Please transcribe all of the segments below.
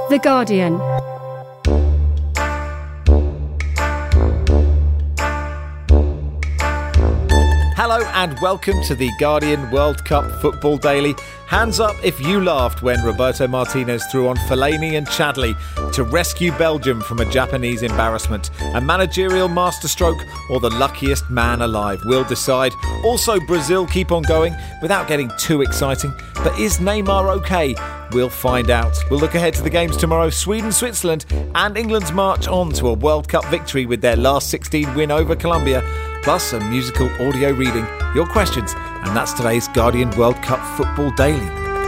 The Guardian. Hello and welcome to the Guardian World Cup Football Daily. Hands up if you laughed when Roberto Martinez threw on Fellaini and Chadli to rescue Belgium from a Japanese embarrassment. A managerial masterstroke or the luckiest man alive? We'll decide. Also, Brazil keep on going without getting too exciting. But is Neymar okay? We'll find out. We'll look ahead to the games tomorrow, Sweden, Switzerland and England's march on to a World Cup victory with their last 16 win over Colombia. Plus a musical audio reading, your questions, and that's today's Guardian World Cup Football Daily.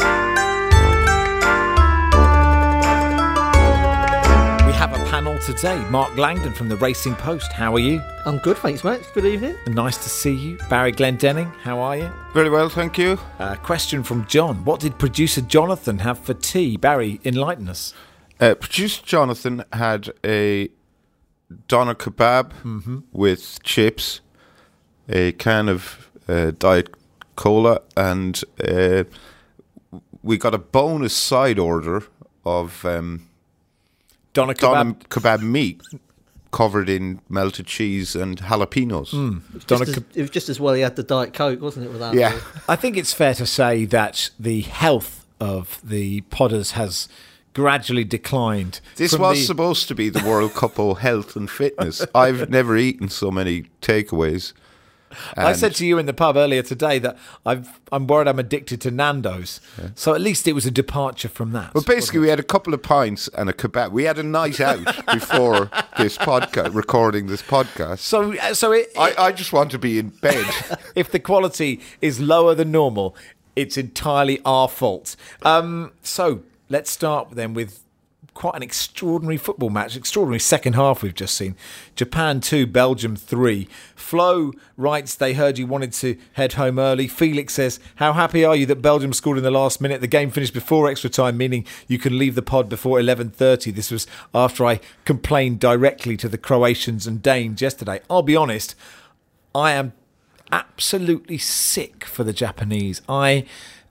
We have a panel today. Mark Langdon from the Racing Post. How are you? I'm good, thanks, mate. Good evening. Nice to see you. Barry Glendenning, how are you? Very well, thank you. Question from John. What did producer Jonathan have for tea? Barry, enlighten us. Producer Jonathan had a doner kebab with chips, a can of Diet Cola, and we got a bonus side order of Doner kebab meat covered in melted cheese and jalapenos. It was just as well he had the Diet Coke, wasn't it? Without Yeah. I think it's fair to say that the health of the podders has gradually declined. This was supposed to be the World Cup of health and fitness. I've never eaten so many takeaways. I said to you in the pub earlier today that I'm worried I'm addicted to Nando's. Yeah. So at least it was a departure from that. Well, basically, we had a couple of pints and a kebab. We had a night out before this podcast, recording this podcast. So I just want to be in bed. If the quality is lower than normal, it's entirely our fault. So let's start then with quite an extraordinary football match. Extraordinary second half we've just seen. Japan 2, Belgium 3. Flo writes, they heard you wanted to head home early. Felix says, how happy are you that Belgium scored in the last minute? The game finished before extra time, meaning you can leave the pod before 11:30. This was after I complained directly to the Croatians and Danes yesterday. I'll be honest, I am absolutely sick for the Japanese. I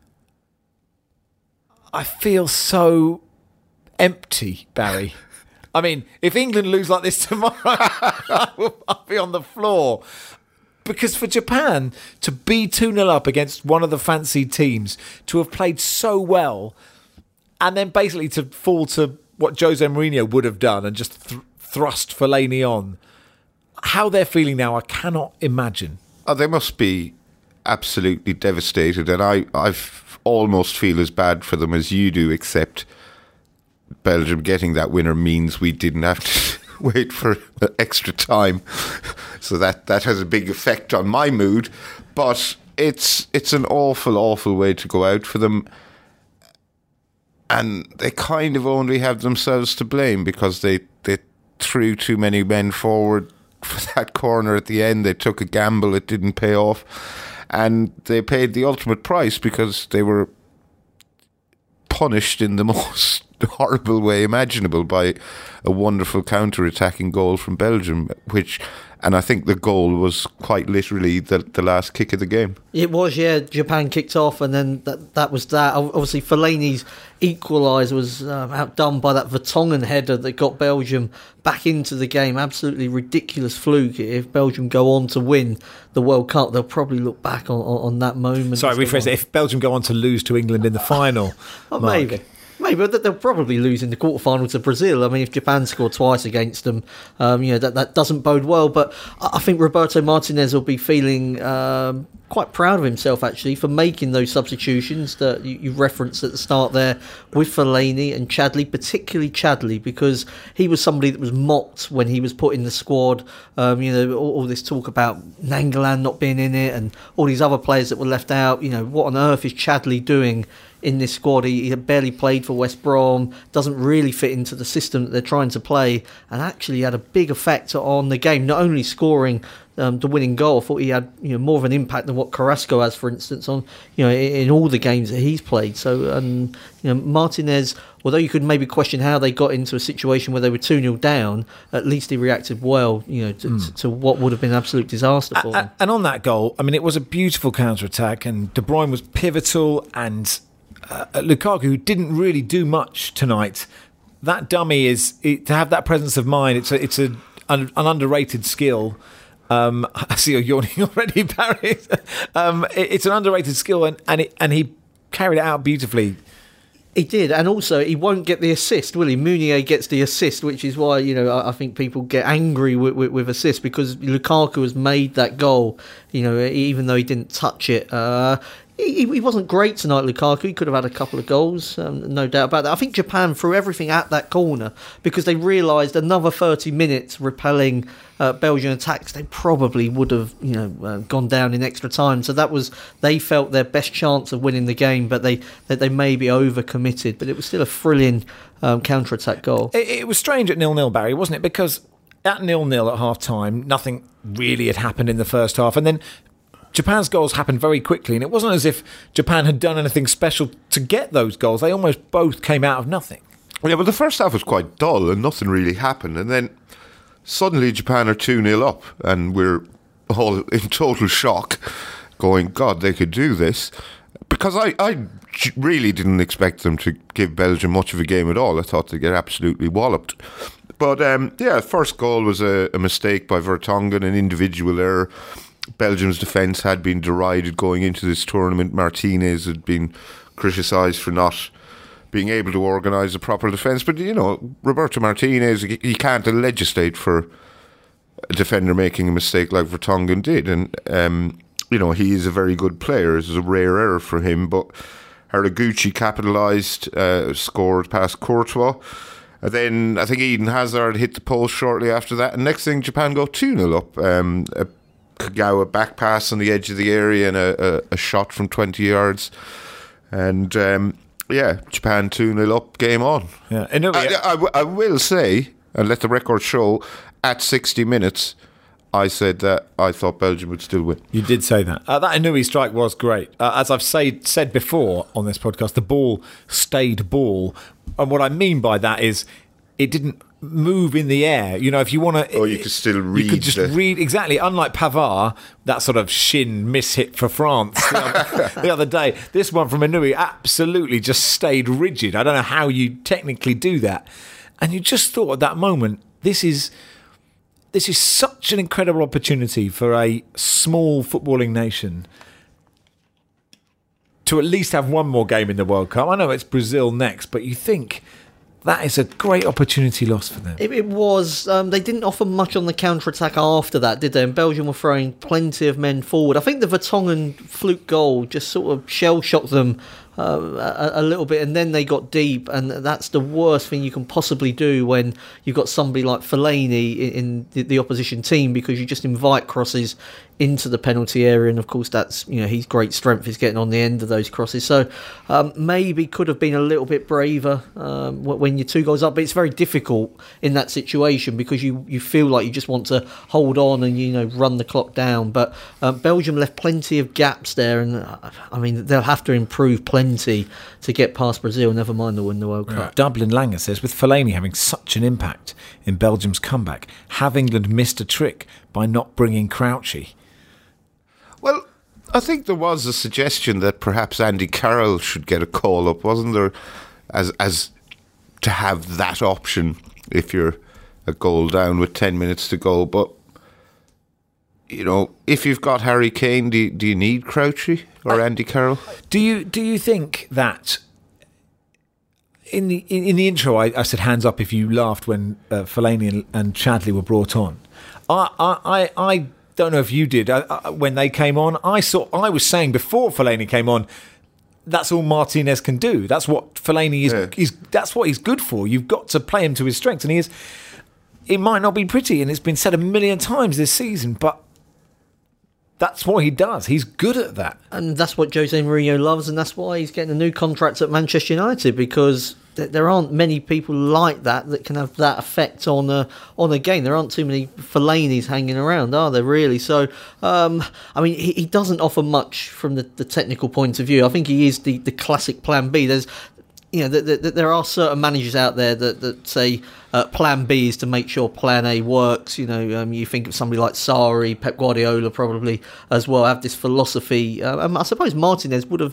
feel so empty, Barry. I mean, if England lose like this tomorrow, I'll be on the floor. Because for Japan to be 2-0 up against one of the fancy teams, to have played so well, and then basically to fall to what Jose Mourinho would have done and just thrust Fellaini on, how they're feeling now, I cannot imagine. Oh, they must be absolutely devastated, and I've almost feel as bad for them as you do, except Belgium getting that winner means we didn't have to wait for extra time. So that has a big effect on my mood. But it's an awful, awful way to go out for them. And they kind of only have themselves to blame because they threw too many men forward for that corner at the end. They took a gamble, it didn't pay off. And they paid the ultimate price because they were punished in the most horrible way imaginable by a wonderful counter-attacking goal from Belgium, and I think the goal was quite literally the last kick of the game. It was, yeah. Japan kicked off, and then that was that. Obviously, Fellaini's equaliser was outdone by that Vertonghen header that got Belgium back into the game. Absolutely ridiculous fluke. If Belgium go on to win the World Cup, they'll probably look back on that moment. Sorry, rephrase it. If Belgium go on to lose to England in the final, maybe. Maybe, but they'll probably lose in the quarterfinal to Brazil. I mean, if Japan scored twice against them, that doesn't bode well. But I think Roberto Martinez will be feeling quite proud of himself, actually, for making those substitutions that you referenced at the start there with Fellaini and Chadli, particularly Chadli, because he was somebody that was mocked when he was put in the squad. All this talk about Nangolan not being in it and all these other players that were left out. What on earth is Chadli doing in this squad? He had barely played for West Brom, doesn't really fit into the system that they're trying to play, and actually had a big effect on the game, not only scoring the winning goal. I thought he had more of an impact than what Carrasco has, for instance, on in all the games that he's played. So Martinez, although you could maybe question how they got into a situation where they were 2-0 down, at least he reacted well to what would have been an absolute disaster for them. And on that goal, I mean, it was a beautiful counter-attack, and De Bruyne was pivotal, and Lukaku, who didn't really do much tonight, that dummy to have that presence of mind. It's an underrated skill. I see you're yawning already, Barry. It's an underrated skill, and he carried it out beautifully. He did, and also he won't get the assist, will he? Meunier gets the assist, which is why I think people get angry with assists, because Lukaku has made that goal. Even though he didn't touch it. He wasn't great tonight, Lukaku. He could have had a couple of goals, no doubt about that. I think Japan threw everything at that corner because they realised another 30 minutes repelling Belgian attacks, they probably would have gone down in extra time. So they felt their best chance of winning the game, but they maybe overcommitted. But it was still a thrilling counter-attack goal. It was strange at 0-0, Barry, wasn't it? Because at 0-0 at half-time, nothing really had happened in the first half. And then Japan's goals happened very quickly, and it wasn't as if Japan had done anything special to get those goals. They almost both came out of nothing. Yeah, but the first half was quite dull and nothing really happened. And then suddenly Japan are 2-0 up, and we're all in total shock, going, God, they could do this. Because I really didn't expect them to give Belgium much of a game at all. I thought they'd get absolutely walloped. But, first goal was a mistake by Vertonghen, an individual error. Belgium's defence had been derided going into this tournament. Martinez had been criticised for not being able to organise a proper defence. But, Roberto Martinez, he can't legislate for a defender making a mistake like Vertonghen did. And, he is a very good player. It was a rare error for him. But Haraguchi capitalised, scored past Courtois. And then I think Eden Hazard hit the post shortly after that. And next thing, Japan go 2-0 up. A Kagawa back pass on the edge of the area and a shot from 20 yards. And, Japan 2-0 up, game on. Yeah. I will say, and let the record show, at 60 minutes, I said that I thought Belgium would still win. You did say that. That Inouye strike was great. As I've said before on this podcast, the ball stayed ball. And what I mean by that is it didn't move in the air. If you want to... Or you could still read... You could just read... Exactly. Unlike Pavard, that sort of shin mishit for France the other day. This one from Inouye absolutely just stayed rigid. I don't know how you technically do that. And you just thought at that moment, this is such an incredible opportunity for a small footballing nation to at least have one more game in the World Cup. I know it's Brazil next, but you think that is a great opportunity lost for them. It was. They didn't offer much on the counter-attack after that, did they? And Belgium were throwing plenty of men forward. I think the Vertonghen fluke goal just sort of shell-shocked them a little bit, and then they got deep, and that's the worst thing you can possibly do when you've got somebody like Fellaini in the opposition team, because you just invite crosses into the penalty area, and of course that's his great strength is getting on the end of those crosses. So maybe could have been a little bit braver when you're 2 goals up, but it's very difficult in that situation because you feel like you just want to hold on and run the clock down. But Belgium left plenty of gaps there, and they'll have to improve plenty to get past Brazil, never mind to win the World Cup. Dublin Langer says, with Fellaini having such an impact in Belgium's comeback, have England missed a trick by not bringing Crouchy? Well, I think there was a suggestion that perhaps Andy Carroll should get a call up, wasn't there? As to have that option if you're a goal down with 10 minutes to go. But, if you've got Harry Kane, do you need Crouchy or Andy Carroll? Do you think that in the intro I said hands up if you laughed when Fellaini and Chadley were brought on? I don't know if you did when they came on. I was saying before Fellaini came on, that's all Martinez can do. That's what Fellaini is. That's what he's good for. You've got to play him to his strengths, and he is. It might not be pretty, and it's been said a million times this season, but that's what he does. He's good at that. And that's what Jose Mourinho loves, and that's why he's getting a new contract at Manchester United, because there aren't many people like that can have that effect on a game. There aren't too many Fellainis hanging around, are there, really? So, he doesn't offer much from the technical point of view. I think he is the classic plan B. There's there are certain managers out there that say plan B is to make sure plan A works. You think of somebody like Sarri, Pep Guardiola probably as well, have this philosophy. I suppose Martinez would have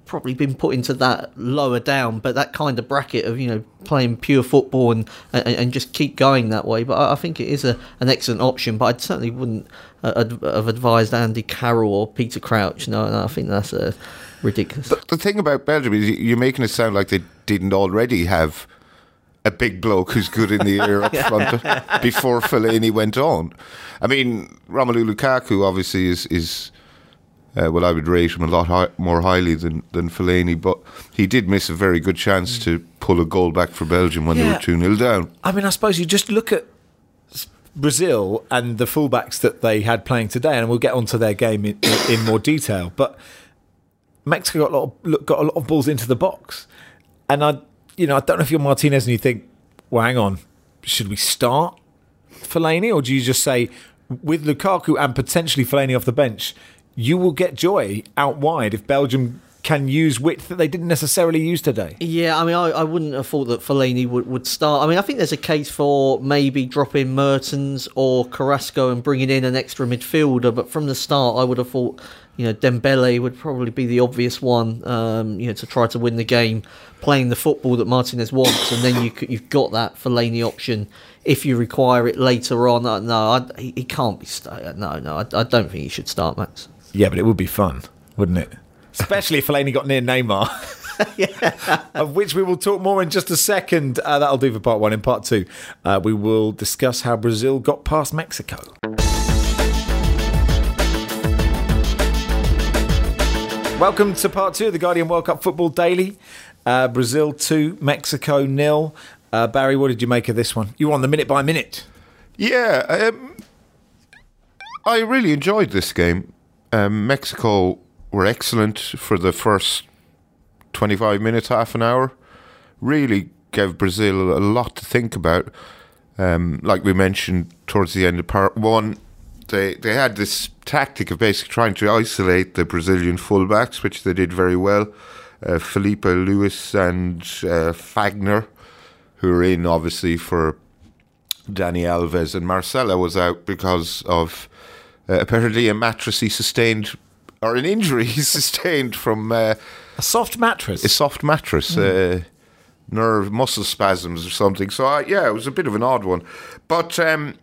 probably been put into that lower down, but that kind of bracket of, playing pure football and just keep going that way. But I think it is an excellent option, but I certainly wouldn't have advised Andy Carroll or Peter Crouch. No, I think that's ridiculous. The thing about Belgium is you're making it sound like they didn't already have a big bloke who's good in the air up front before Fellaini went on. I mean, Romelu Lukaku obviously is I would rate him a lot more highly than Fellaini, but he did miss a very good chance to pull a goal back for Belgium when they were 2-0 down. I mean, I suppose you just look at Brazil and the fullbacks that they had playing today, and we'll get onto their game in more detail, but Mexico got a lot of balls into the box. And I don't know if you're Martinez and you think, well, hang on, should we start Fellaini? Or do you just say, with Lukaku and potentially Fellaini off the bench, you will get joy out wide if Belgium can use width that they didn't necessarily use today? Yeah, I mean, I wouldn't have thought that Fellaini would start. I mean, I think there's a case for maybe dropping Mertens or Carrasco and bringing in an extra midfielder, but from the start, I would have thought, Dembele would probably be the obvious one, to try to win the game, playing the football that Martinez wants, and then you've got that Fellaini option if you require it later on. He can't be started. No, I don't think he should start, Max. Yeah, but it would be fun, wouldn't it? Especially if Fellaini got near Neymar. Of which we will talk more in just a second. That'll do for part one. In part two, we will discuss how Brazil got past Mexico. Welcome to part two of the Guardian World Cup Football Daily. Brazil 2, Mexico 0. Barry, what did you make of this one? You were on the minute by minute. Yeah, I really enjoyed this game. Mexico were excellent for the first 25 minutes, half an hour. Really gave Brazil a lot to think about. Like we mentioned towards the end of part one, they had this tactic of basically trying to isolate the Brazilian fullbacks, which they did very well. Felipe Luis and Fagner, who are in obviously for Dani Alves, and Marcelo was out because of apparently a mattress he sustained, or an injury he sustained from a soft mattress. A soft mattress, nerve muscle spasms or something. So it was a bit of an odd one, but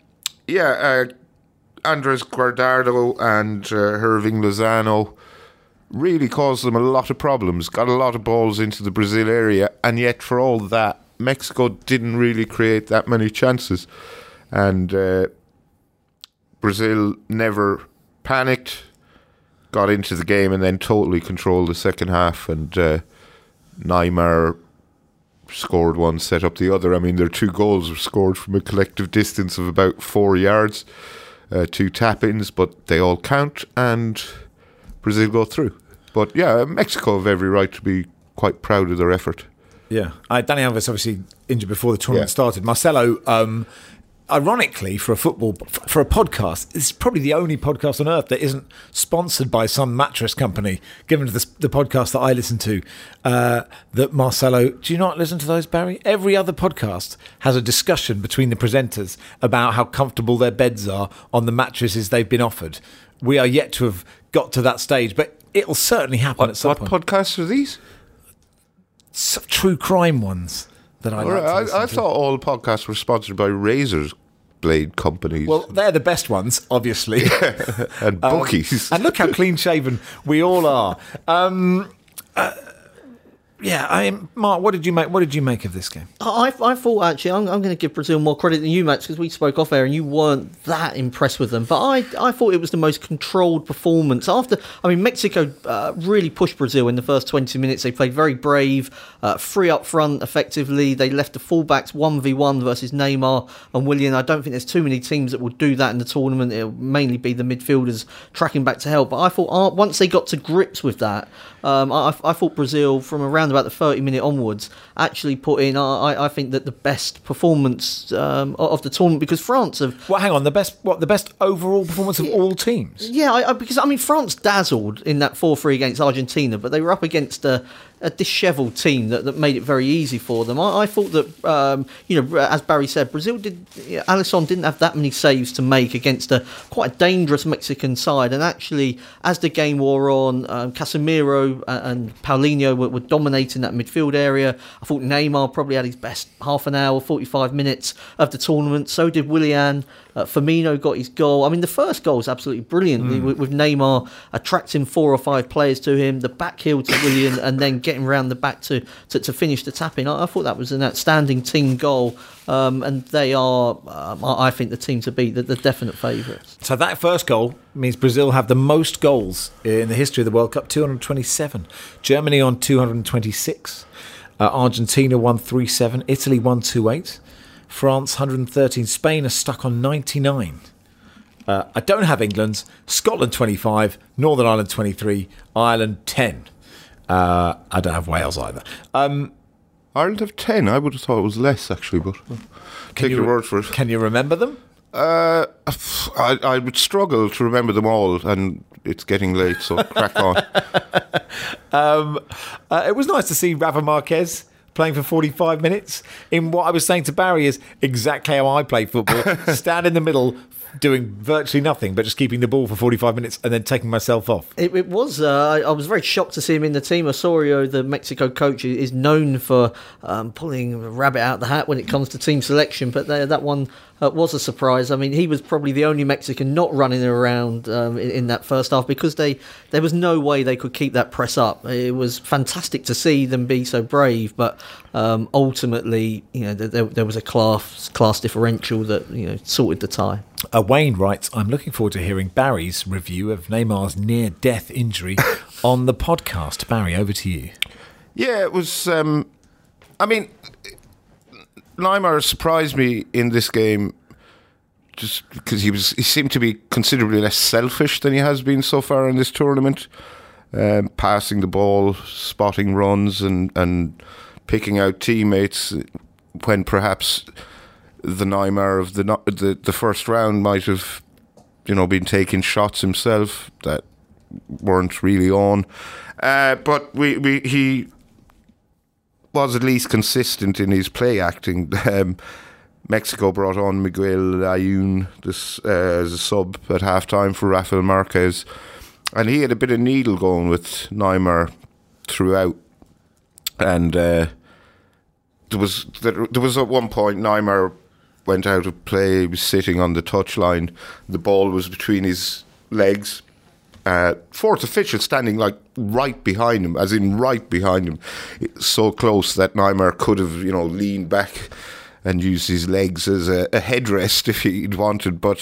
Andres Guardado and Hirving Lozano really caused them a lot of problems. Got a lot of balls into the Brazil area, and yet for all that, Mexico didn't really create that many chances, and Brazil never panicked, got into the game, and then totally controlled the second half. And Neymar scored one, set up the other. I mean, their 2 goals were scored from a collective distance of about 4 yards, 2 tap-ins, but they all count, and Brazil go through. But yeah, Mexico have every right to be quite proud of their effort. Yeah, Dani Alves obviously injured before the tournament started. Marcelo, ironically, for a podcast, is probably the only podcast on earth that isn't sponsored by some mattress company. Given the podcast that I listen to, that Marcelo, do you not listen to those, Barry? Every other podcast has a discussion between the presenters about how comfortable their beds are on the mattresses they've been offered. We are yet to have got to that stage, but it'll certainly happen at some point. What podcasts are these? True crime ones that I like to listen to. I thought all podcasts were sponsored by razor blade companies. Well, they're the best ones, obviously. And bookies. And look how clean shaven we all are. Mark, what did you make of this game? I thought, actually, I'm going to give Brazil more credit than you, Max, because we spoke off air and you weren't that impressed with them. But I thought it was the most controlled performance. Mexico really pushed Brazil in the first 20 minutes. They played very brave, free up front effectively. They left the fullbacks 1v1 versus Neymar and Willian. I don't think there's too many teams that will do that in the tournament. It'll mainly be the midfielders tracking back to help. But I thought once they got to grips with that, I thought Brazil, from around about the 30-minute onwards, actually put in, I think, that the best performance of the tournament, because France have... Well, hang on, the best overall performance of all teams? Yeah, because France dazzled in that 4-3 against Argentina, but they were up against a a dishevelled team that made it very easy for them. I thought that, as Barry said, Brazil Alisson didn't have that many saves to make against a quite a dangerous Mexican side. And actually, as the game wore on, Casemiro and Paulinho were dominating that midfield area. I thought Neymar probably had his best half an hour, 45 minutes of the tournament. So did Willian. Firmino got his goal. I mean, the first goal was absolutely brilliant with Neymar attracting 4 or 5 players to him, the back heel to Willian, and then getting round the back to finish the tap-in. I thought that was an outstanding team goal, and they are, I think, the team to beat, the definite favourites. So that first goal means Brazil have the most goals in the history of the World Cup, 227. Germany on 226. Argentina 137. Italy 128. France 113. Spain are stuck on 99. I don't have England. Scotland 25. Northern Ireland 23. Ireland 10. I don't have Wales either. Ireland have 10. I would have thought it was less, actually, but take your word for it. Can you remember them? I would struggle to remember them all, and it's getting late, so crack on. It was nice to see Rafa Marquez playing for 45 minutes. In what I was saying to Barry is exactly how I play football. Stand in the middle, doing virtually nothing, but just keeping the ball for 45 minutes and then taking myself off. It was. I was very shocked to see him in the team. Osorio, the Mexico coach, is known for pulling a rabbit out of the hat when it comes to team selection, but that one was a surprise. I mean, he was probably the only Mexican not running around in that first half, because there was no way they could keep that press up. It was fantastic to see them be so brave, but ultimately, there was a class differential that sorted the tie. Wayne writes, I'm looking forward to hearing Barry's review of Neymar's near-death injury on the podcast. Barry, over to you. Yeah, it was... Neymar surprised me in this game just because he seemed to be considerably less selfish than he has been so far in this tournament. Passing the ball, spotting runs and picking out teammates when perhaps the Neymar of the first round might have been taking shots himself that weren't really on. But he was at least consistent in his play acting. Mexico brought on Miguel Layún as a sub at half-time for Rafael Marquez, and he had a bit of needle going with Neymar throughout. And there was at one point Neymar went out of play. He was sitting on the touchline. The ball was between his legs. Fourth official standing right behind him, as in right behind him, so close that Neymar could have leaned back and used his legs as a headrest if he'd wanted. But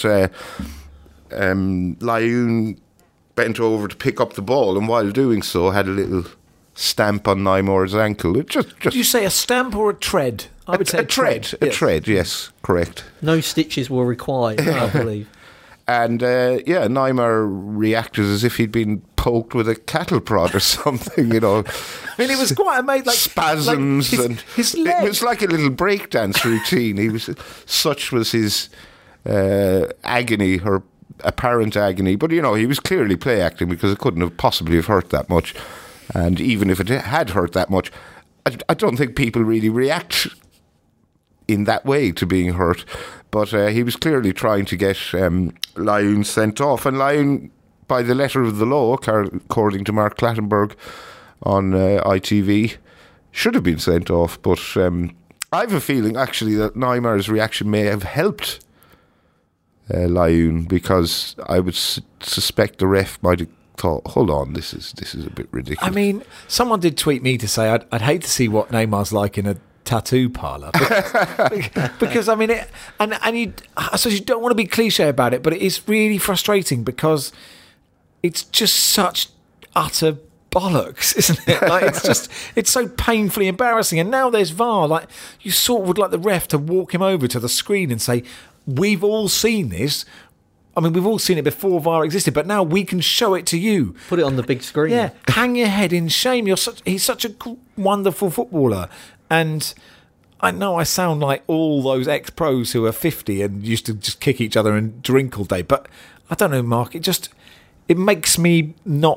Layún bent over to pick up the ball, and while doing so had a little stamp on Neymar's ankle. It just Did you say a stamp or a tread? I would say a tread. A tread, yes, correct. No stitches were required, I believe. And Neymar reacted as if he'd been poked with a cattle prod or something, I mean, it was quite amazing. Spasms, and his leg. It was like a little breakdance routine. Such was his agony, or apparent agony. But he was clearly play acting, because it couldn't have possibly have hurt that much. And even if it had hurt that much, I don't think people really react in that way to being hurt. But he was clearly trying to get Layún sent off. And Layún, by the letter of the law, according to Mark Clattenburg on ITV, should have been sent off. But I have a feeling, actually, that Neymar's reaction may have helped Layún, because I would suspect the ref might have thought, hold on, this is a bit ridiculous. I mean, someone did tweet me to say I'd hate to see what Neymar's like in a tattoo parlour, because I mean, I suppose you don't want to be cliche about it, but it is really frustrating, because it's just such utter bollocks, isn't it? It's so painfully embarrassing. And now there's VAR. You sort of would like the ref to walk him over to the screen and say, we've all seen this. I mean, we've all seen it before VAR existed, but now we can show it to you. Put it on the big screen. Yeah, hang your head in shame. He's such a wonderful footballer. And I know I sound like all those ex-pros who are 50 and used to just kick each other and drink all day, but I don't know, Mark, it makes me not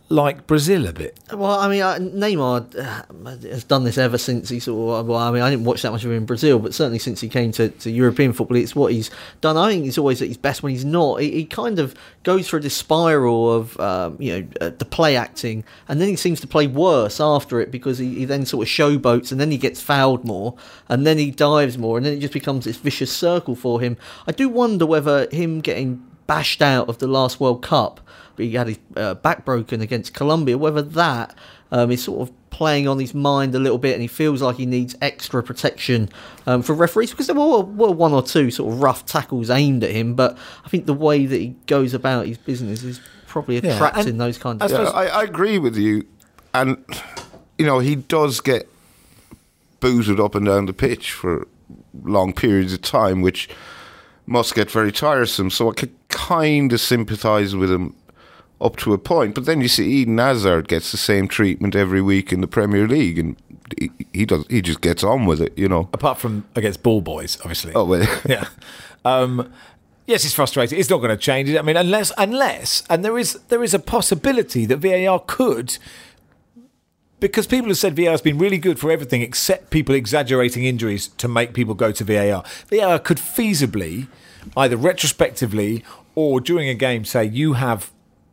like Brazil a bit? Well, I mean, Neymar has done this ever since he sort of. Well, I mean, I didn't watch that much of him in Brazil, but certainly since he came to European football, it's what he's done. I think he's always at his best when he's not. He kind of goes through this spiral of the play acting, and then he seems to play worse after it because he then sort of showboats, and then he gets fouled more, and then he dives more, and then it just becomes this vicious circle for him. I do wonder whether him getting bashed out of the last World Cup, but he had his back broken against Colombia, whether that is sort of playing on his mind a little bit, and he feels like he needs extra protection for referees, because there were one or two sort of rough tackles aimed at him, but I think the way that he goes about his business is probably attracting those kinds of... I agree with you, and he does get booted up and down the pitch for long periods of time, which must get very tiresome, so I could kind of sympathise with him up to a point. But then you see Eden Hazard gets the same treatment every week in the Premier League, and he just gets on with it, Apart from against ball boys, obviously. Oh, well. Yeah. Yes, it's frustrating. It's not going to change it. I mean, unless, and there is a possibility that VAR could, because people have said VAR has been really good for everything except people exaggerating injuries to make people go to VAR. VAR could feasibly, either retrospectively or during a game, say you have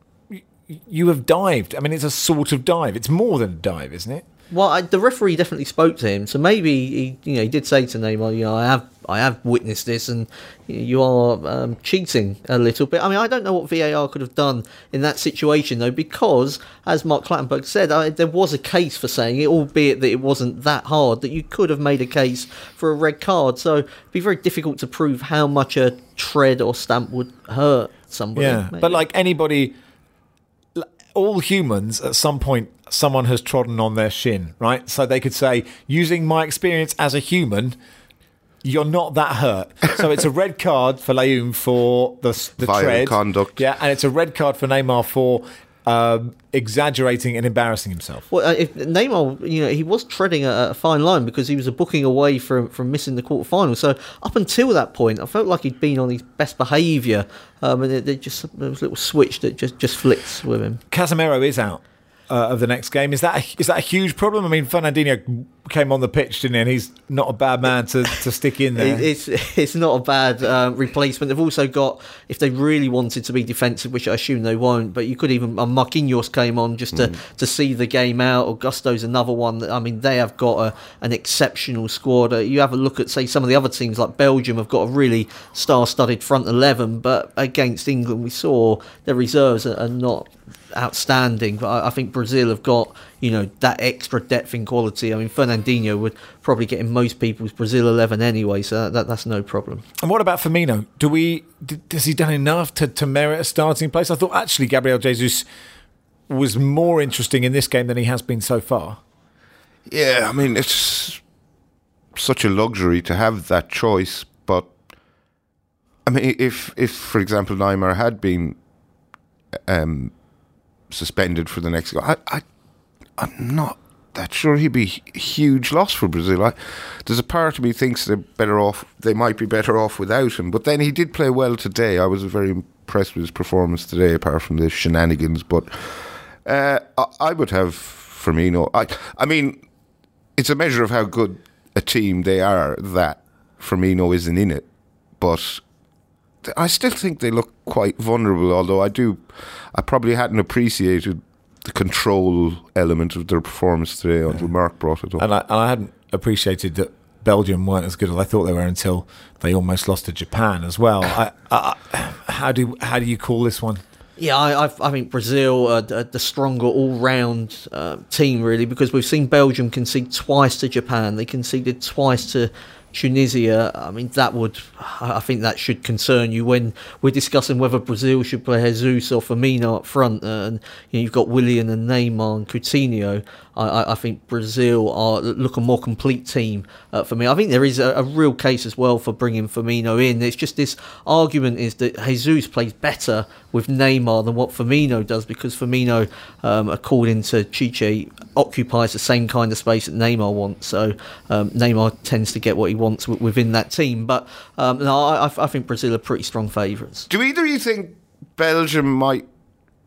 dived. I mean, it's a sort of dive. It's more than a dive, isn't it? Well, the referee definitely spoke to him, so maybe he did say to Neymar, I have witnessed this, and you are cheating a little bit. I mean, I don't know what VAR could have done in that situation, though, because, as Mark Clattenburg said, there was a case for saying it, albeit that it wasn't that hard, that you could have made a case for a red card. So it'd be very difficult to prove how much a tread or stamp would hurt somebody. Yeah, maybe. But like anybody, all humans, at some point, someone has trodden on their shin, right? So they could say, using my experience as a human, you're not that hurt. So it's a red card for Layoum for the violent tread. Conduct. Yeah, and it's a red card for Neymar for exaggerating and embarrassing himself. Well, if Neymar, he was treading a fine line because he was a booking away from missing the quarterfinal. So up until that point, I felt like he'd been on his best behaviour, and there was a little switch that just flicked with him. Casemiro is out of the next game. Is that a huge problem? I mean, Fernandinho came on the pitch, didn't he? And he's not a bad man to stick in there. It's not a bad replacement. They've also got, if they really wanted to be defensive, which I assume they won't, but you could even... Marquinhos came on just to see the game out. Augusto's another one. I mean, they have got an exceptional squad. You have a look at, say, some of the other teams, like Belgium have got a really star-studded front 11, but against England we saw their reserves are not outstanding. But I think Brazil have got that extra depth in quality. I mean, Fernandinho would probably get in most people's Brazil 11 anyway, so that's no problem. And what about Firmino? Has he done enough to merit a starting place? I thought actually Gabriel Jesus was more interesting in this game than he has been so far. Yeah, I mean, it's such a luxury to have that choice, but I mean, if for example Neymar had been suspended for the next game, I'm not that sure he'd be a huge loss for Brazil. There's a part of me thinks they might be better off without him, but then he did play well today. I was very impressed with his performance today, apart from the shenanigans, but I would have Firmino. I mean, it's a measure of how good a team they are that Firmino isn't in it, but I still think they look quite vulnerable, although I probably hadn't appreciated the control element of their performance today until Mark brought it up. And I hadn't appreciated that Belgium weren't as good as I thought they were until they almost lost to Japan as well. How do you call this one? Yeah, I think Brazil are the stronger all-round team, really, because we've seen Belgium concede twice to Japan. They conceded twice to Tunisia. I mean, I think that should concern you when we're discussing whether Brazil should play Jesus or Firmino up front, and you've got Willian and Neymar and Coutinho. I think Brazil look a more complete team for me. I think there is a real case as well for bringing Firmino in. It's just this argument is that Jesus plays better with Neymar than what Firmino does, because Firmino, according to Chiche, occupies the same kind of space that Neymar wants. So Neymar tends to get what he wants within that team. But no, I think Brazil are pretty strong favourites. Do either of you think Belgium might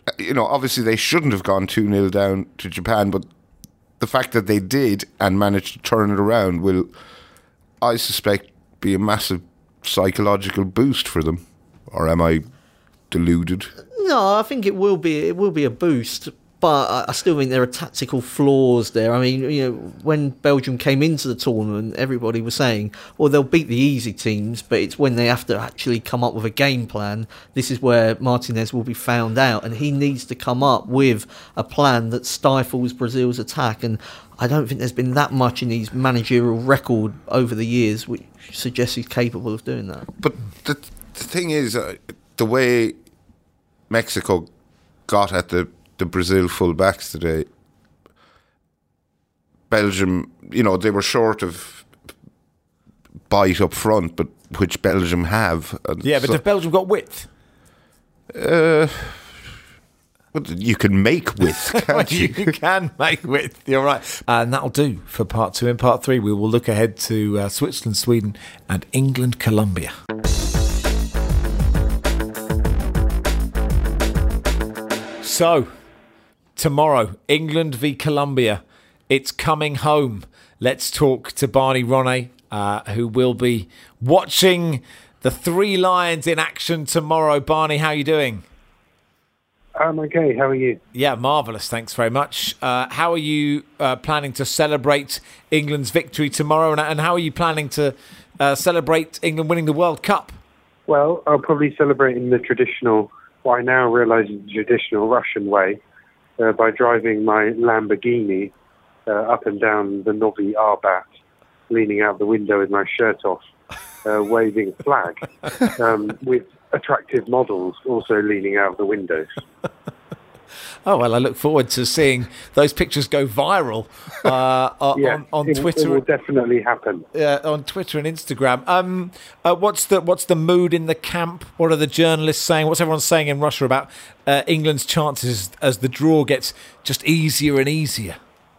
obviously they shouldn't have gone 2-0 down to Japan, but the fact that they did and managed to turn it around will, I suspect, be a massive psychological boost for them. Or am I deluded? No, I think it will be a boost, but I still think there are tactical flaws there. I mean, when Belgium came into the tournament, everybody was saying, well, they'll beat the easy teams, but it's when they have to actually come up with a game plan. This is where Martinez will be found out, and he needs to come up with a plan that stifles Brazil's attack. And I don't think there's been that much in his managerial record over the years which suggests he's capable of doing that. But the thing is, the way Mexico got at the Brazil full-backs today, Belgium, they were short of bite up front, but which Belgium have. Yeah, but have Belgium got width? Well, you can make width, can't you? You can make width, you're right. And that'll do for part 2. In part 3, we will look ahead to Switzerland, Sweden and England, Colombia. So, tomorrow, England v Colombia. It's coming home. Let's talk to Barney Ronay, who will be watching the Three Lions in action tomorrow. Barney, how are you doing? I'm okay. How are you? Yeah, marvellous. Thanks very much. How are you planning to celebrate England's victory tomorrow? And how are you planning to celebrate England winning the World Cup? Well, I'll probably celebrate in the traditional, what I now realise is the traditional Russian way, by driving my Lamborghini up and down the Novi Arbat, leaning out the window with my shirt off, waving a flag, with attractive models also leaning out of the windows. Oh, well, I look forward to seeing those pictures go viral on Twitter. It will definitely happen. On Twitter and Instagram. What's the mood in the camp? What are the journalists saying? What's everyone saying in Russia about England's chances as the draw gets just easier and easier?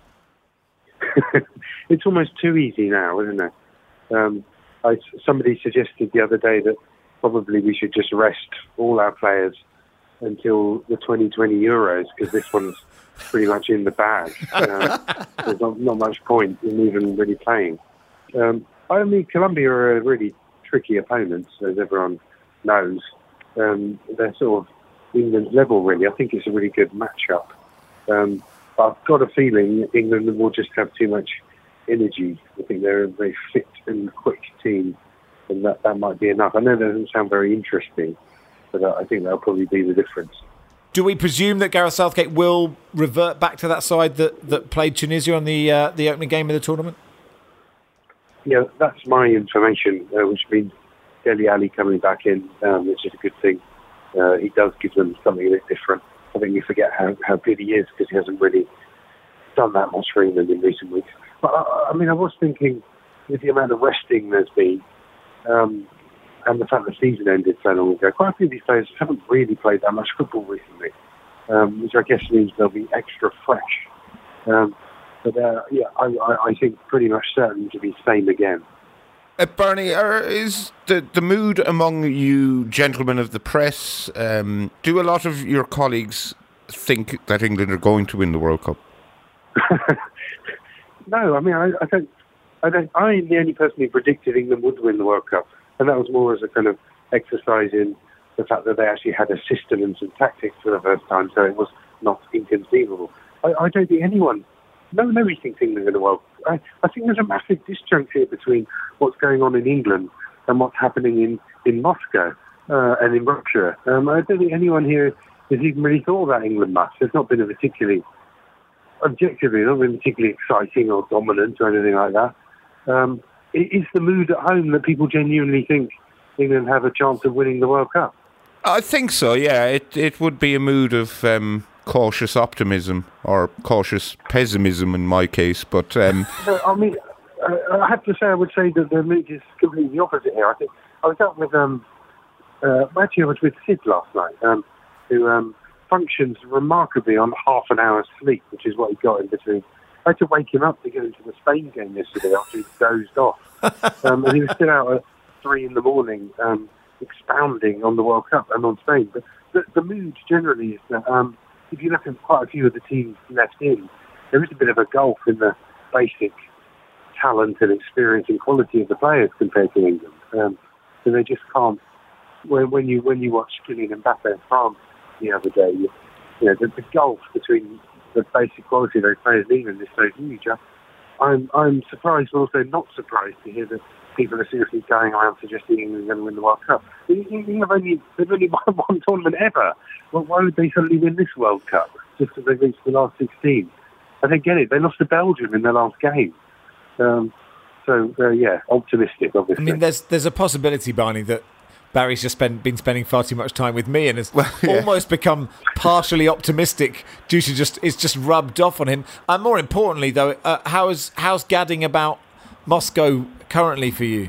It's almost too easy now, isn't it? Somebody suggested the other day that probably we should just rest all our players until the 2020 Euros, because this one's pretty much in the bag. There's not much point in even really playing. I mean, Colombia are a really tricky opponent, as everyone knows. They're sort of England's level, really. I think it's a really good matchup. But I've got a feeling England will just have too much energy. I think they're a very fit and quick team, and that might be enough. I know that doesn't sound very interesting, but I think that'll probably be the difference. Do we presume that Gareth Southgate will revert back to that side that played Tunisia on the opening game of the tournament? Yeah, that's my information, which means Dele Alli coming back in, which is a good thing. He does give them something a bit different. I think we forget how good he is because he hasn't really done that much for England in recent weeks. But I mean, I was thinking with the amount of resting there's been, and the fact the season ended so long ago, quite a few of these players haven't really played that much football recently, which I guess means they'll be extra fresh. I think pretty much certain to be the same again. Barney, is the mood among you gentlemen of the press, do a lot of your colleagues think that England are going to win the World Cup? No, I mean, I'm the only person who predicted England would win the World Cup. And that was more as a kind of exercise in the fact that they actually had a system and some tactics for the first time, so it was not inconceivable. I don't think nobody thinks England are going to World Cup. I think there's a massive disjuncture between what's going on in England and what's happening in Moscow and in Russia. I don't think anyone here has even really thought about England much. It's not been objectively, not been particularly exciting or dominant or anything like that. Is the mood at home that people genuinely think England have a chance of winning the World Cup? I think so, yeah. It would be a mood of cautious optimism or cautious pessimism in my case. But I mean, I have to say, I would say that the mood is completely the opposite here. I think I was out with actually I was with Sid last night, who functions remarkably on half an hour's sleep, which is what he got in between. I had to wake him up to get into the Spain game yesterday after he dozed off. And he was still out at 3 a.m, expounding on the World Cup and on Spain. But the mood generally is that if you look at quite a few of the teams left in, there is a bit of a gulf in the basic talent and experience and quality of the players compared to England. So they just can't. When you watch Kylian Mbappe in France the other day, the gulf between the basic quality of those players in England is so huge. I'm surprised, but also not surprised to hear that people are seriously going around suggesting England are going to win the World Cup. They've only won one tournament ever. Well, why would they suddenly win this World Cup just because they've reached the last 16? I don't get it. They lost to Belgium in their last game. Optimistic, obviously. I mean, there's a possibility, Barney, that Barry's just been spending far too much time with me and has almost become partially optimistic due to it's just rubbed off on him. And more importantly, though, how's gadding about Moscow currently for you?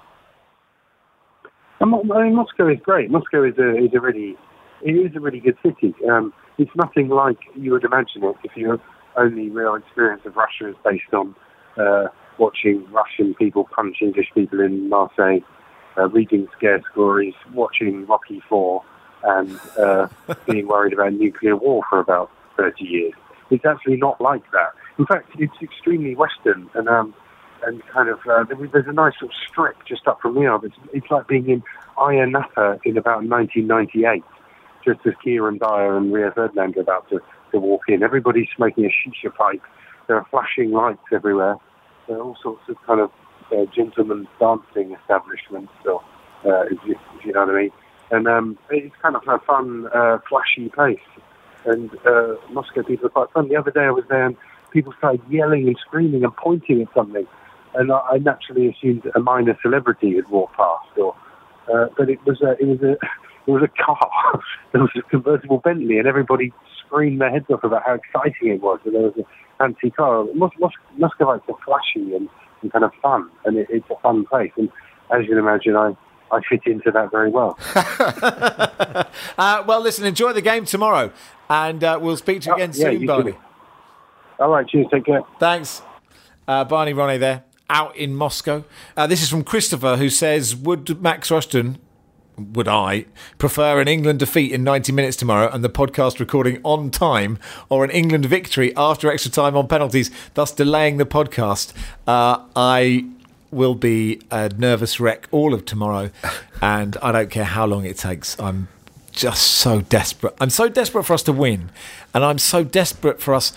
Moscow is great. Moscow is a really good city. It's nothing like you would imagine it if your only real experience of Russia is based on watching Russian people punch English people in Marseille, reading scare stories, watching Rocky IV, and being worried about nuclear war for about 30 years. It's actually not like that. In fact, it's extremely Western, and kind of there's a nice sort of strip just up from here. It's like being in Ayia Napa in about 1998, just as Kieran Dyer and Rio Ferdinand are about to walk in. Everybody's smoking a shisha pipe. There are flashing lights everywhere. There are all sorts of kind of gentlemen's dancing establishments, if you know what I mean. And it's kind of a fun, flashy place. And Moscow people are quite fun. The other day I was there and people started yelling and screaming and pointing at something. And I naturally assumed a minor celebrity had walked past. But it was a car. There was a convertible Bentley, and everybody screamed their heads off about how exciting it was. And there was a fancy car. Muscovites are flashy and kind of fun, and it's a fun place. And as you can imagine, I fit into that very well. Well, listen, enjoy the game tomorrow, and we'll speak to you again soon, Barney. Too. All right, cheers, take care. Thanks. Barney Ronay there, out in Moscow. This is from Christopher, who says, would Max Rushton... would I prefer an England defeat in 90 minutes tomorrow and the podcast recording on time, or an England victory after extra time on penalties, thus delaying the podcast? I will be a nervous wreck all of tomorrow, and I don't care how long it takes. I'm just so desperate. I'm so desperate for us to win, and I'm so desperate for us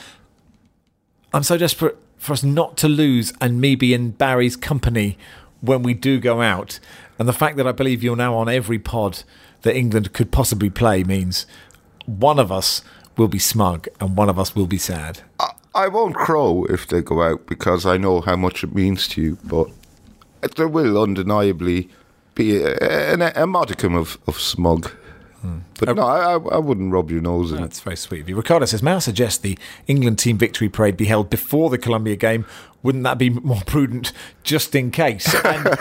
not to lose and me be in Barry's company when we do go out. And the fact that I believe you're now on every pod that England could possibly play means one of us will be smug and one of us will be sad. I won't crow if they go out because I know how much it means to you, but there will undeniably be a modicum of smug. But no, I wouldn't rub your nose in it. That's very sweet of you. Ricardo says, may I suggest the England team victory parade be held before the Colombia game? Wouldn't that be more prudent just in case?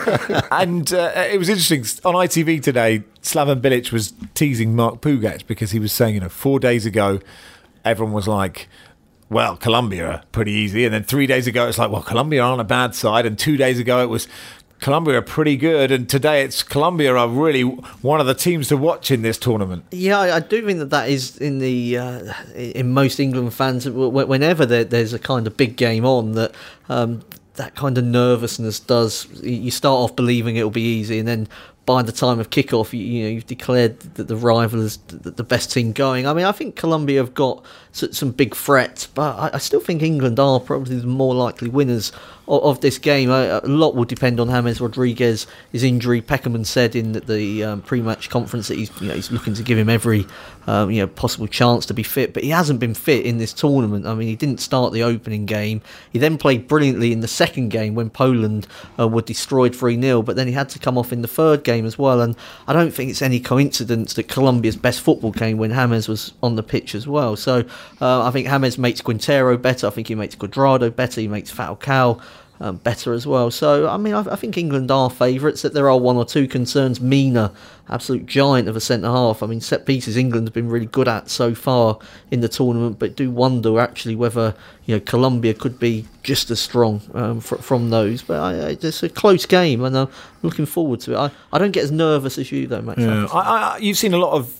And it was interesting. On ITV today, Slaven Bilic was teasing Mark Pugac because he was saying, 4 days ago, everyone was like, well, Colombia are pretty easy. And then 3 days ago, it's like, well, Colombia aren't a bad side. And 2 days ago, it was... Colombia are pretty good, and today it's Colombia are really one of the teams to watch in this tournament. Yeah, I do think that is in the in most England fans. Whenever there's a kind of big game on, that kind of nervousness does. You start off believing it'll be easy, and then by the time of kickoff, you've declared that the rival is the best team going. I mean, I think Colombia have got some big threats, but I still think England are probably the more likely winners of this game. A lot will depend on James Rodriguez, his injury. Peckerman said in the pre-match conference that he's looking to give him every possible chance to be fit, but he hasn't been fit in this tournament. I mean, he didn't start the opening game. He then played brilliantly in the second game when Poland were destroyed 3-0, but then he had to come off in the third game as well. And I don't think it's any coincidence that Colombia's best football came when James was on the pitch as well. So I think James makes Quintero better. I think he makes Cuadrado better. He makes Falcao better as well. So, I mean, I think England are favourites. That there are one or two concerns. Mina, absolute giant of a centre-half. I mean, set pieces England have been really good at so far in the tournament, but do wonder actually whether Colombia could be just as strong from those. But it's a close game, and I'm looking forward to it. I don't get as nervous as you, though, Max. Yeah. You've seen a lot of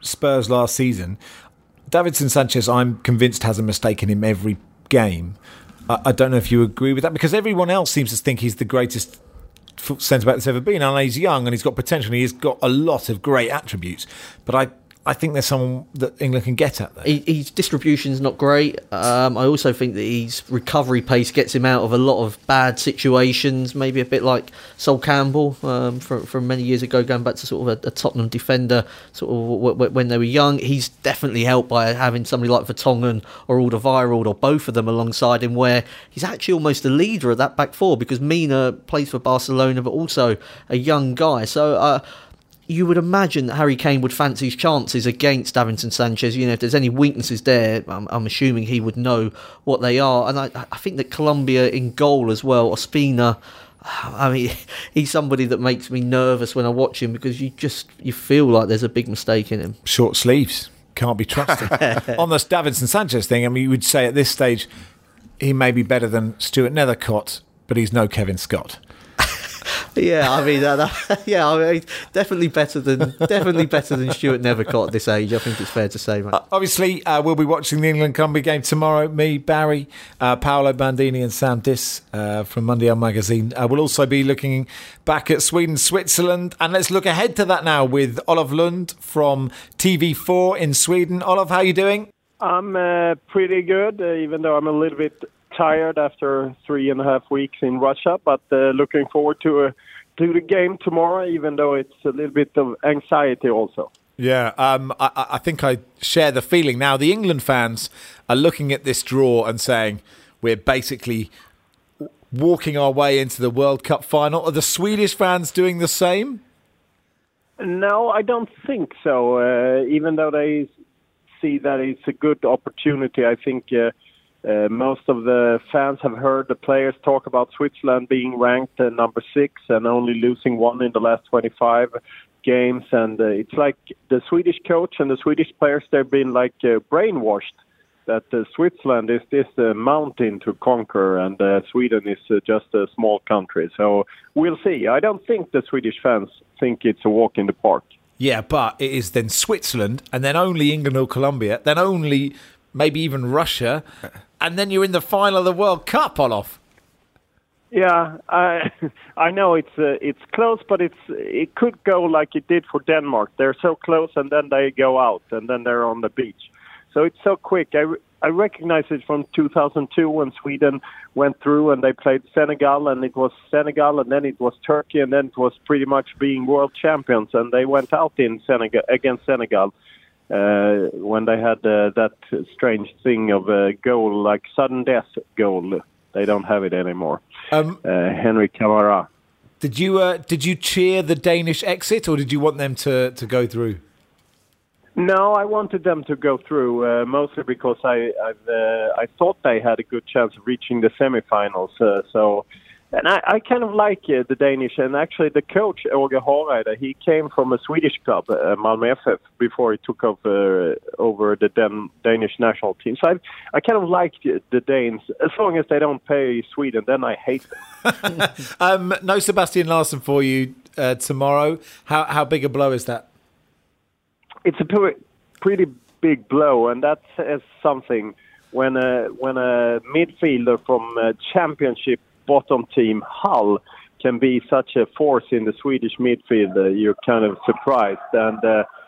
Spurs last season, Davinson Sanchez, I'm convinced, has a mistake in him every game. I don't know if you agree with that, because everyone else seems to think he's the greatest centre-back that's ever been. I know he's young and he's got potential and he's got a lot of great attributes, but I think there's someone that England can get at there. His distribution's not great. I also think that his recovery pace gets him out of a lot of bad situations, maybe a bit like Sol Campbell from many years ago, going back to sort of a Tottenham defender sort of when they were young. He's definitely helped by having somebody like Vertonghen or Alderweireld or both of them alongside him, where he's actually almost the leader of that back four, because Mina plays for Barcelona but also a young guy. So you would imagine that Harry Kane would fancy his chances against Davinson Sanchez. You know, if there's any weaknesses there, I'm assuming he would know what they are. And I think that Colombia in goal as well, Ospina, I mean, he's somebody that makes me nervous when I watch him, because you feel like there's a big mistake in him. Short sleeves, can't be trusted. On this Davinson Sanchez thing, I mean, you would say at this stage he may be better than Stuart Nethercott, but he's no Kevin Scott. Yeah, I mean, definitely better than Stuart Nethercott at this age. I think it's fair to say, mate. Obviously, we'll be watching the England-Colombia game tomorrow. Me, Barry, Paolo Bandini and Sam Diss from Mondial Magazine. We'll also be looking back at Sweden-Switzerland. And let's look ahead to that now with Olof Lund from TV4 in Sweden. Olof, how are you doing? I'm pretty good, even though I'm a little bit tired after 3.5 weeks in Russia, but looking forward to the game tomorrow, even though it's a little bit of anxiety also. Yeah, I think I share the feeling. Now, the England fans are looking at this draw and saying we're basically walking our way into the World Cup final. Are the Swedish fans doing the same? No, I don't think so. Even though they see that it's a good opportunity, I think most of the fans have heard the players talk about Switzerland being ranked number 6 and only losing one in the last 25 games. And it's like the Swedish coach and the Swedish players, they've been like brainwashed that Switzerland is this mountain to conquer and Sweden is just a small country. So we'll see. I don't think the Swedish fans think it's a walk in the park. Yeah, but it is then Switzerland and then only England or Colombia, then only maybe even Russia, and then you're in the final of the World Cup, Olof. Yeah, I know it's close, but it could go like it did for Denmark. They're so close, and then they go out, and then they're on the beach. So it's so quick. I recognize it from 2002 when Sweden went through and they played Senegal, and it was Senegal, and then it was Turkey, and then it was pretty much being world champions, and they went out in Senegal against Senegal. When they had that strange thing of a goal, like sudden death goal. They don't have it anymore. Henry Camara. Did you cheer the Danish exit, or did you want them to go through? No, I wanted them to go through, mostly because I thought they had a good chance of reaching the semifinals. And I kind of like the Danish, and actually the coach, Åge Hareide, he came from a Swedish club, Malmö FF, before he took over the Danish national team. So I kind of like the Danes. As long as they don't pay Sweden, then I hate them. No Sebastian Larsson for you tomorrow. How big a blow is that? It's a pretty big blow, and that says something when a midfielder from a championship bottom team Hull can be such a force in the Swedish midfield. You're kind of surprised, and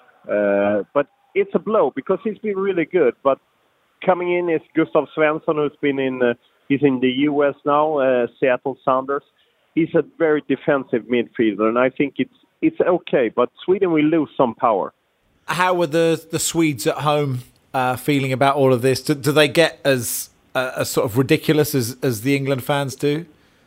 but it's a blow because he's been really good. But coming in is Gustav Svensson, who's been he's in the US now, Seattle Sounders. He's a very defensive midfielder, and I think it's okay. But Sweden will lose some power. How were the Swedes at home feeling about all of this? Do they get as sort of ridiculous as the England fans do?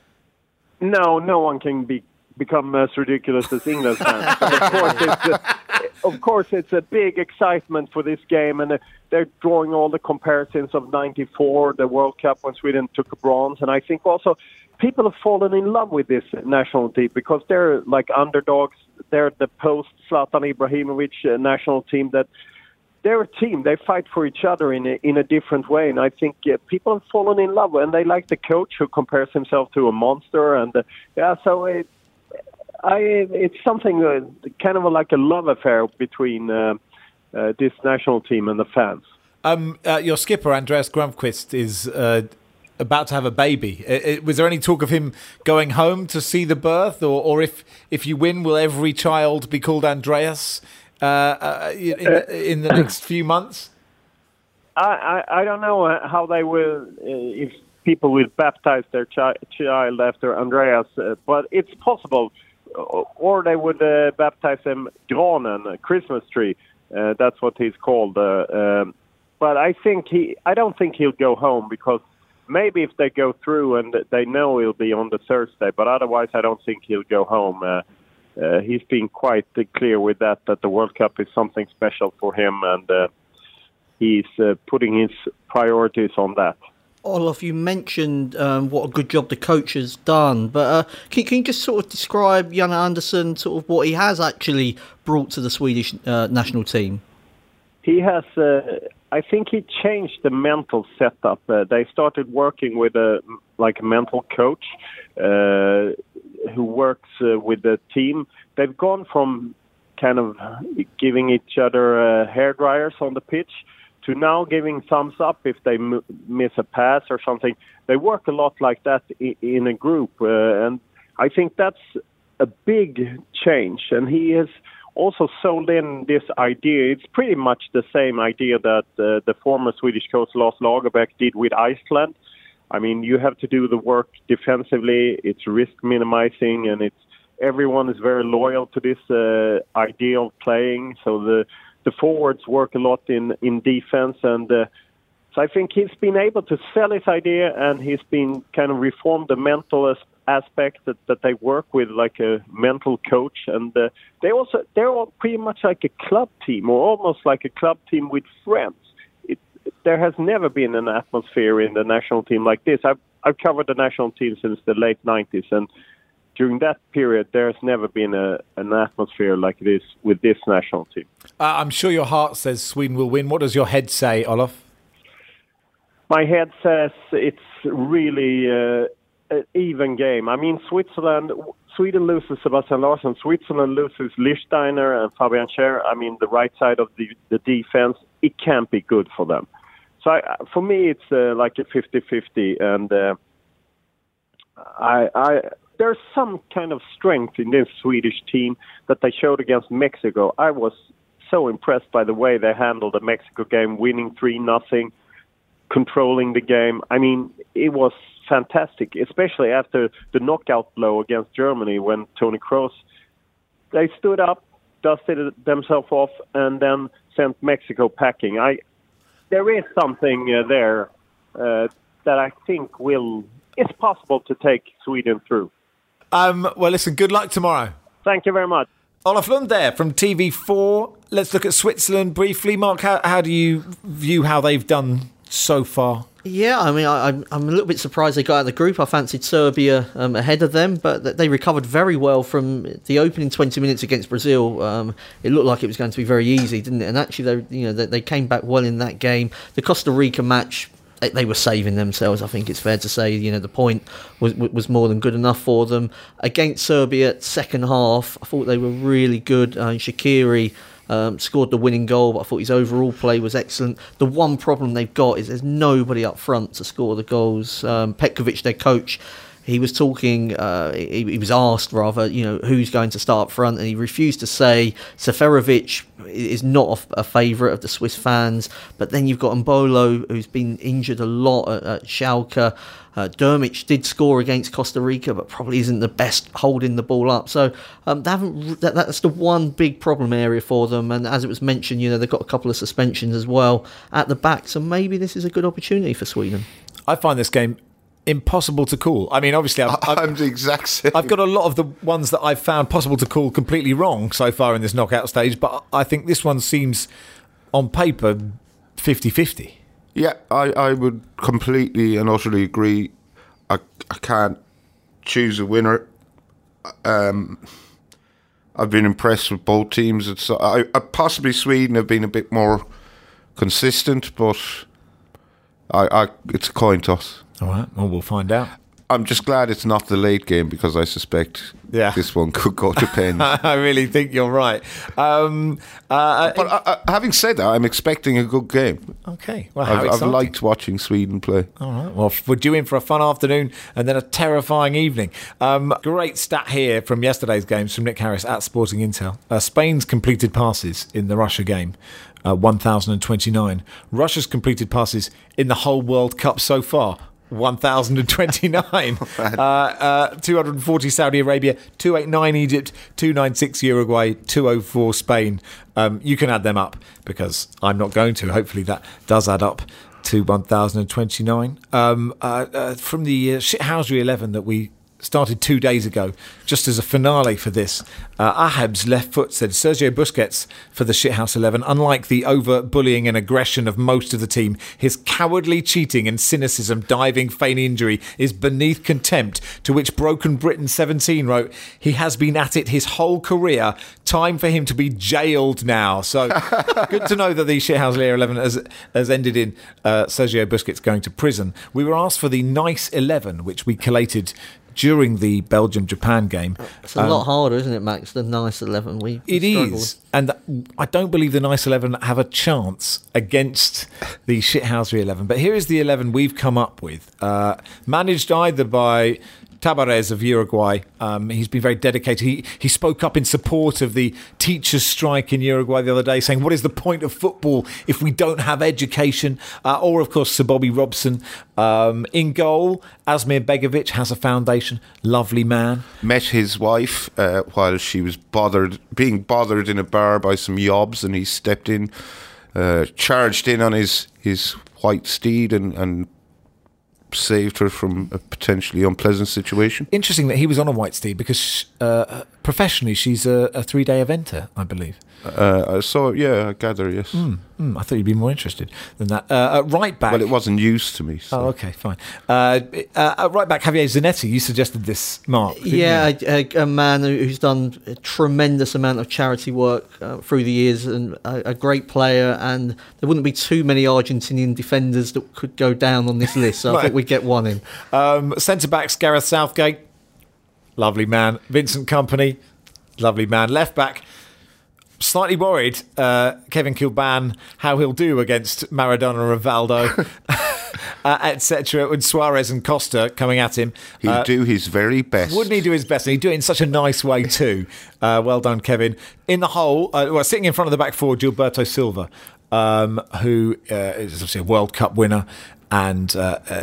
No one can become as ridiculous as England fans. But of course, it's a big excitement for this game, and they're drawing all the comparisons of '94, the World Cup when Sweden took a bronze, and I think also people have fallen in love with this national team because they're like underdogs. They're the post-Zlatan Ibrahimovic national team that. They're a team. They fight for each other in a different way, and I think people have fallen in love, and they like the coach who compares himself to a monster, and so it's something kind of like a love affair between this national team and the fans. Your skipper, Andreas Grönqvist, is about to have a baby. Was there any talk of him going home to see the birth? Or if you win, will every child be called Andreas in the next few months? I don't know how they will, if people will baptize their child after Andreas, but it's possible. Or they would baptize him Granen, a Christmas tree. That's what he's called. But I don't think he'll go home, because maybe if they go through and they know he'll be on the Thursday, but otherwise I don't think he'll go home. He's been quite clear with that the World Cup is something special for him, and he's putting his priorities on that. Olof, you mentioned what a good job the coach has done, but can you just sort of describe Jan Andersson, sort of what he has actually brought to the Swedish national team? He has, I think he changed the mental setup. They started working with a mental coach who works with the team. They've gone from kind of giving each other hair dryers on the pitch to now giving thumbs up if they miss a pass or something. They work a lot like that in a group, and I think that's a big change. And he has also sold in this idea. It's pretty much the same idea that the former Swedish coach Lars Lagerbäck did with Iceland. I mean, you have to do the work defensively. It's risk minimizing, and everyone is very loyal to this idea of playing. So the forwards work a lot in defense, and so I think he's been able to sell his idea, and he's been kind of reformed the mental aspect that they work with, like a mental coach, and they're all pretty much like a club team, or almost like a club team with friends. There has never been an atmosphere in the national team like this. I've covered the national team since the late 90s, and during that period, there's never been an atmosphere like this with this national team. I'm sure your heart says Sweden will win. What does your head say, Olof? My head says it's really an even game. I mean, Sweden loses Sebastian Larsson. Switzerland loses Lichtsteiner and Fabian Schär. I mean, the right side of the defense. It can't be good for them. So for me, it's like a 50-50, and there's some kind of strength in this Swedish team that they showed against Mexico. I was so impressed by the way they handled the Mexico game, winning 3-0, controlling the game. I mean, it was fantastic, especially after the knockout blow against Germany when Toni Kroos, they stood up, dusted themselves off, and then sent Mexico packing. There is something there that I think it's possible to take Sweden through. Well, listen, good luck tomorrow. Thank you very much. Olof Lund there from TV4. Let's look at Switzerland briefly. Mark, how do you view how they've done so far? Yeah, I mean, I'm a little bit surprised they got out of the group. I fancied Serbia ahead of them, but they recovered very well from the opening 20 minutes against Brazil. It looked like it was going to be very easy, didn't it? And actually, they came back well in that game. The Costa Rica match, they were saving themselves. I think it's fair to say, the point was more than good enough for them. Against Serbia, second half, I thought they were really good. Shaqiri scored the winning goal, but I thought his overall play was excellent. The one problem they've got is there's nobody up front to score the goals. Petkovic, their coach, he was talking, he was asked rather, who's going to start up front, and he refused to say. Seferovic is not a favourite of the Swiss fans, but then you've got Mbolo, who's been injured a lot at Schalke. Dermich did score against Costa Rica, but probably isn't the best holding the ball up. So that's the one big problem area for them. And as it was mentioned, they've got a couple of suspensions as well at the back. So maybe this is a good opportunity for Sweden. I find this game impossible to call. I mean, obviously, I'm the exact same. I've got a lot of the ones that I've found possible to call completely wrong so far in this knockout stage, but I think this one seems, on paper, 50-50. Yeah, I would completely and utterly agree. I can't choose a winner. I've been impressed with both teams. Possibly Sweden have been a bit more consistent, but it's a coin toss. All right, well, we'll find out. I'm just glad it's not the late game because I suspect this one could go to pens. I really think you're right. But having said that, I'm expecting a good game. Okay. Well, I've liked watching Sweden play. All right. Well, we're due in for a fun afternoon and then a terrifying evening. Great stat here from yesterday's games from Nick Harris at Sporting Intel. Spain's completed passes in the Russia game, 1,029. Russia's completed passes in the whole World Cup so far, 1,029. 240 Saudi Arabia, 289 Egypt, 296 Uruguay, 204 Spain. You can add them up because I'm not going to. Hopefully that does add up to 1,029. From the shithousery 11 that we started 2 days ago, just as a finale for this, Ahab's left foot said Sergio Busquets for the shithouse 11. Unlike the over-bullying and aggression of most of the team, his cowardly cheating and cynicism, diving, feigning injury is beneath contempt, to which Broken Britain 17 wrote, he has been at it his whole career. Time for him to be jailed now. So good to know that the shithouse 11 has ended in Sergio Busquets going to prison. We were asked for the nice 11, which we collated during the Belgium-Japan game. It's a lot harder, isn't it, Max, than nice 11? It is. And I don't believe the nice 11 have a chance against the shithousery 11. But here is the 11 we've come up with. Managed either by Tabarez of Uruguay. He's been very dedicated. He spoke up in support of the teachers' strike in Uruguay the other day, saying, what is the point of football if we don't have education? Or, of course, Sir Bobby Robson. In goal, Asmir Begovic has a foundation. Lovely man. Met his wife while she was being bothered in a bar by some yobs, and he stepped in, charged in on his white steed and saved her from a potentially unpleasant situation. Interesting that he was on a white steed because professionally she's a 3-day eventer, I believe. So, yeah, I gather, yes. I thought you'd be more interested than that. Right back. Well, it wasn't news to me. So. Oh, okay, fine. Right back, Javier Zanetti, you suggested this, Mark. Yeah, a man who's done a tremendous amount of charity work through the years, and a great player, and there wouldn't be too many Argentinian defenders that could go down on this list, so I think we get one in. Centre-backs, Gareth Southgate, lovely man. Vincent Kompany, lovely man. Left-back, slightly worried, Kevin Kilban, how he'll do against Maradona, Rivaldo, etc. And Suarez and Costa coming at him. He'd do his very best. Wouldn't he do his best? And he'd do it in such a nice way too. Well done, Kevin. In the hole, sitting in front of the back four, Gilberto Silva, who is obviously a World Cup winner and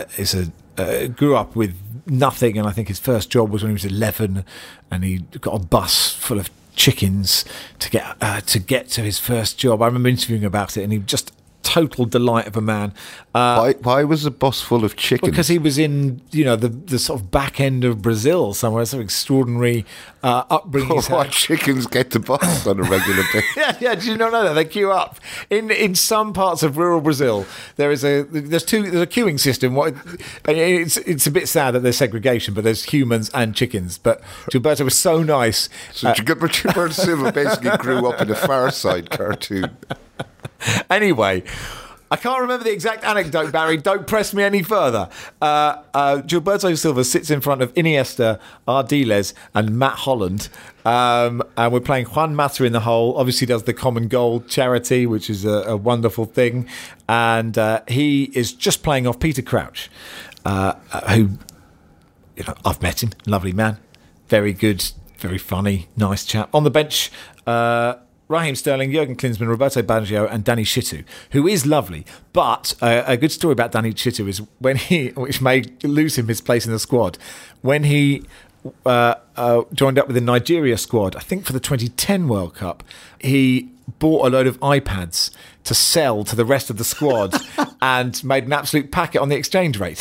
grew up with nothing. And I think his first job was when he was 11, and he got a bus full of chickens to get to his first job. I remember interviewing about it, and he just total delight of a man. Why was the bus full of chickens? Because he was in the sort of back end of Brazil somewhere. Some extraordinary upbringing. Why chickens get the bus on a regular basis? yeah. Did you not know that they queue up in some parts of rural Brazil? There's a queuing system. It's a bit sad that there's segregation, but there's humans and chickens. But Gilberto was so nice. So Gilberto Silva basically grew up in a Far Side cartoon. Anyway, I can't remember the exact anecdote, Barry. Don't press me any further. Gilberto Silva sits in front of Iniesta, Ardiles and Matt Holland. And we're playing Juan Mata in the hole. Obviously does the Common Goal charity, which is a wonderful thing. And he is just playing off Peter Crouch, who, I've met him. Lovely man. Very good, very funny, nice chap. On the bench, Raheem Sterling, Jurgen Klinsmann, Roberto Baggio and Danny Chitu, who is lovely. But a good story about Danny Chitu is which may lose him his place in the squad, when he joined up with the Nigeria squad, I think for the 2010 World Cup, he bought a load of iPads to sell to the rest of the squad and made an absolute packet on the exchange rate.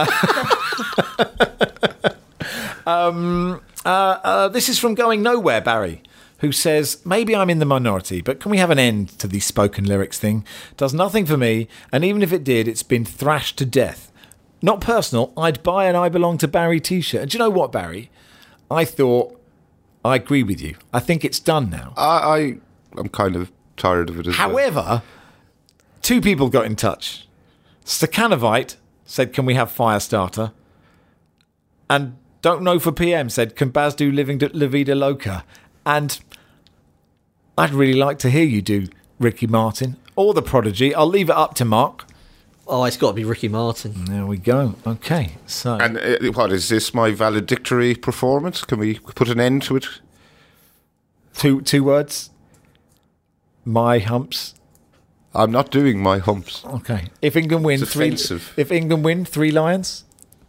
This is from Going Nowhere, Barry, who says, maybe I'm in the minority, but can we have an end to the spoken lyrics thing? Does nothing for me, and even if it did, it's been thrashed to death. Not personal, I'd buy an I Belong to Barry t-shirt. And do you know what, Barry? I agree with you. I think it's done now. I'm kind of tired of it as well. However, two people got in touch. Stakhanovite said, can we have Firestarter? And Don't Know for PM said, can Baz do Living La Vida Loca? And I'd really like to hear you do Ricky Martin or The Prodigy. I'll leave it up to Mark. Oh, it's got to be Ricky Martin. There we go. Okay, so... And what, is this my valedictory performance? Can we put an end to it? Two words. My humps. I'm not doing my humps. Okay. If England win, It's offensive. If England win, 3 Lions?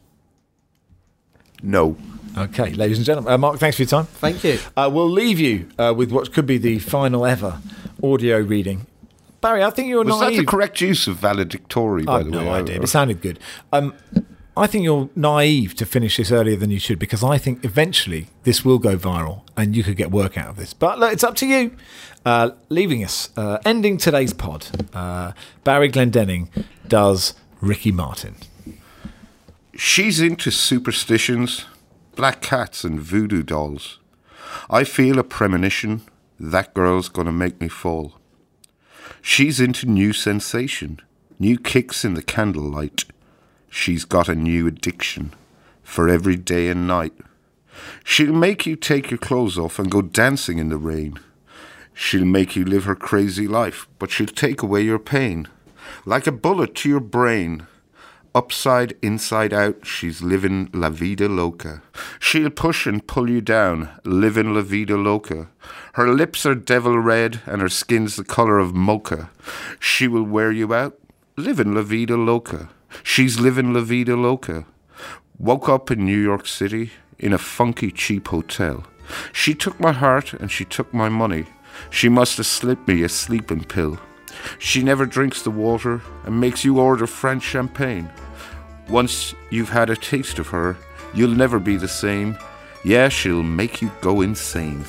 No. Okay, ladies and gentlemen. Mark, thanks for your time. Thank you. We'll leave you with what could be the final ever audio reading. Barry, I think you're Was naive. that the correct use of valedictory, by the way? No idea. It sounded good. I think you're naive to finish this earlier than you should, because I think eventually this will go viral and you could get work out of this. But look, it's up to you. Leaving us, ending today's pod, Barry Glendenning does Ricky Martin. She's into superstitions, black cats and voodoo dolls. I feel a premonition, that girl's gonna make me fall. She's into new sensation, new kicks in the candlelight. She's got a new addiction for every day and night. She'll make you take your clothes off and go dancing in the rain. She'll make you live her crazy life, but she'll take away your pain. Like a bullet to your brain. Upside, inside out, she's living la vida loca. She'll push and pull you down, living la vida loca. Her lips are devil red and her skin's the colour of mocha. She will wear you out, living la vida loca. She's living la vida loca. Woke up in New York City in a funky cheap hotel. She took my heart and she took my money. She must have slipped me a sleeping pill. She never drinks the water and makes you order French champagne. Once you've had a taste of her, you'll never be the same. Yeah, she'll make you go insane.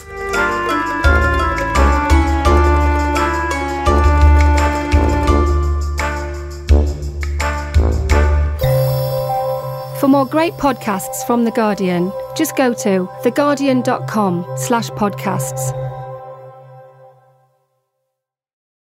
For more great podcasts from The Guardian, just go to theguardian.com/podcasts.